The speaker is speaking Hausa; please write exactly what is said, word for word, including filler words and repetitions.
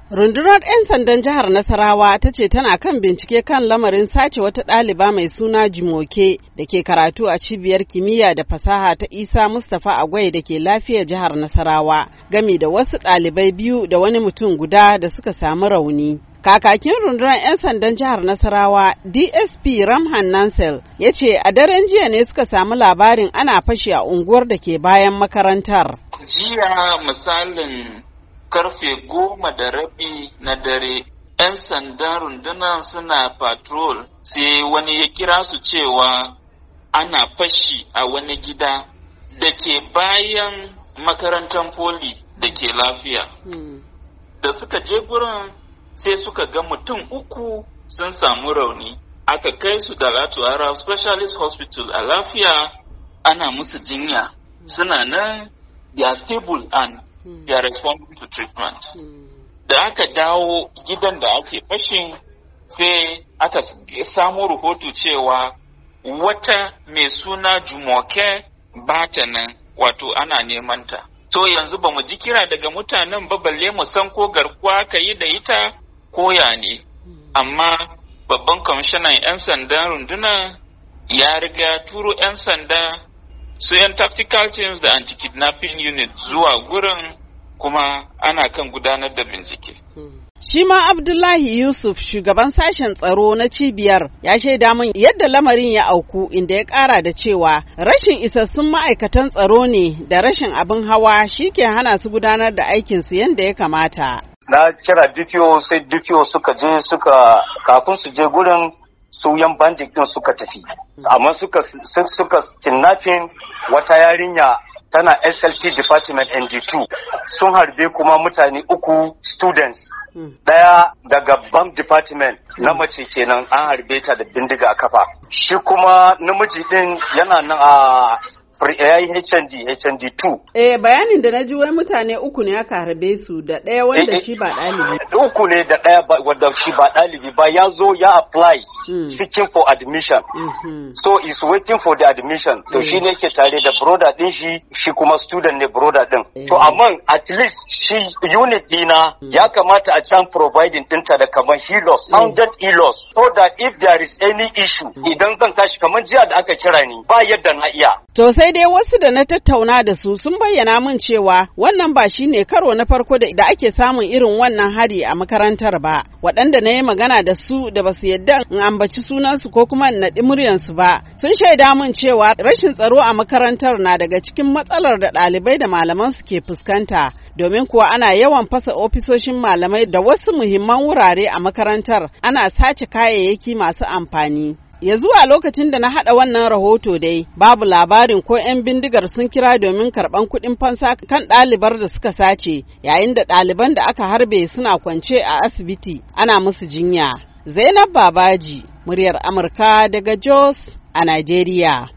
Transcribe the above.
Rundunar 'yan sandan jihar Nasarawa ta ce tana kan bincike kan lamarin sace wata ɗaliba mai suna Jumoke da ke karatu a cibiyar kimiyya da fasaha ta Isa Mustapha Agwai da ke lafiyar jihar Nasarawa, gami da wasu ɗalibai biyu da wani mutum guda da suka samu rauni. Kakakin rundunar 'yan sandan jihar Nasarawa D S P Ramhan Nansel ya ce a daren jiya ne suka samu labarin ana fashi a unguwar da ke bayan makarantar. Jiya misalin karfe goma da rabi na dare, 'yan sandan rundunar suna patrol sai wani ya kira su cewa ana fashi a wani gida da ke bayan makarantar poli da ke lafiya. Hmm. Da suka je gurin sai suka ga mutum uku sun samu rauni. Aka kai su da Latu Arab Specialist Hospital a lafiya ana musu jinya. Suna nan, they are stable and they are responding to treatment. Da aka dawo gidan da ake fashin sai aka samu rahoto cewa wata mai suna Jumoke bata nan, wato ana neman ta. To yanzu ba mu ji kira daga mutanen ba balle mu san ko garkuwa ka yi da ita koya ne. Amma babban kwamishinan 'yan sandan runduna ya riga turo 'yan sanda su 'yan tactical teams da anti-kidnapping unit zuwa gurin kuma ana kan gudanar da bincike. Shi ma Abdullahi Yusuf, shugaban sashen tsaro na cibiyar, ya shaida min yadda lamarin ya auku, inda ya ƙara da cewa rashin isassun ma'aikatan tsaro ne da rashin abin hawa shi ke hana su gudanar da aikinsu yadda ya kamata. Na kira D P O sai D P O suka je suka kafin su je gurin su yan bandit din suka tafi. Amma suka suka kidnapping wata yarinya tana S L T department N D two, sun harbe kuma mutane uku students. Daya daga B A M department na mace kenan an harbe ta da bindiga a kafa. Shi kuma namiji din yana nan a ya yi H N D, H N D two. Eh, bayanin da na ji wai mutane uku ne aka harbe su da ɗaya wanda eh, shi ba ɗalibi. Uku ne da ɗaya wanda shi ba ɗalibi ba, ya zo ya apply mm. seeking for admission. Mm-hmm. So he's waiting for the admission. To mm. shi ne ke tare da brother din shi, shi kuma student ne brother din. Mm. To amma at least shi unit dina mm. ya kamata a can providing ɗinta da kamar helos, sounded mm. helos, so that if there is any issue, mm. idan zan tashi kamar jiya da aka kira ni, ba yadda na iya. To sai dai wasu da na tattauna da su sun bayyana min cewa wannan ba shi ne karo na farko da ake samun irin wannan hari a makarantar ba. Waɗanda na yi magana da su da ba su yadda in ambaci sunansu ko kuma in naɗi muryansu ba, sun shaida min cewa rashin tsaro a makarantar na daga cikin matsalar da ɗalibai da malaman su ke fuskanta. Domin kuwa ana yawan fasa ofisoshin malamai da wasu muhimman wurare a makarantar, ana sace kayayyaki masu amfani. Ya zuwa lokacin da na haɗa wannan rahoto dai, babu labarin ko 'yan bindigar sun kira domin karɓan kuɗin fansa kan ɗalibar da suka sace, yayin da ɗaliban da aka harbe suna kwance a asibiti ana musu jinya. Zainab Babaji, muryar Amurka daga Jos a Najeriya.